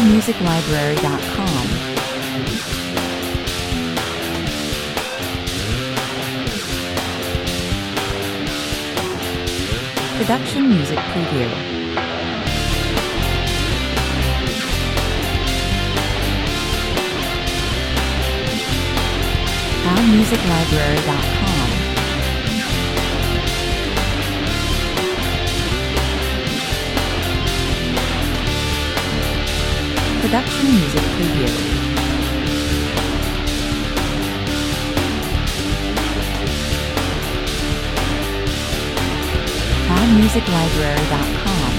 ProudMusicLibrary.com. Production Music Preview. ProudMusicLibrary.com. Production Music Preview. ProudMusicLibrary.com.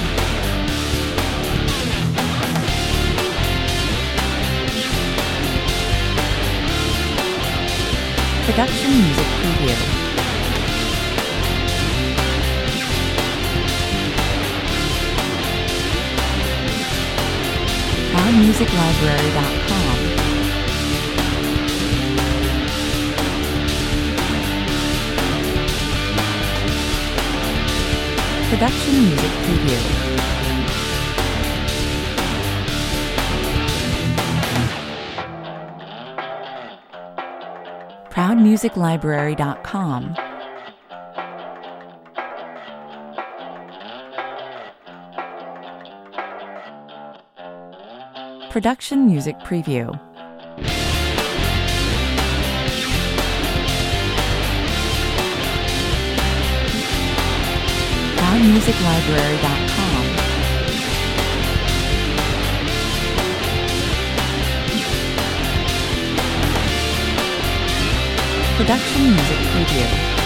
Production Music Preview. ProudMusicLibrary.com. Production Music Preview. ProudMusicLibrary.com. Production Music Preview. ProudMusicLibrary.com. Production Music Preview.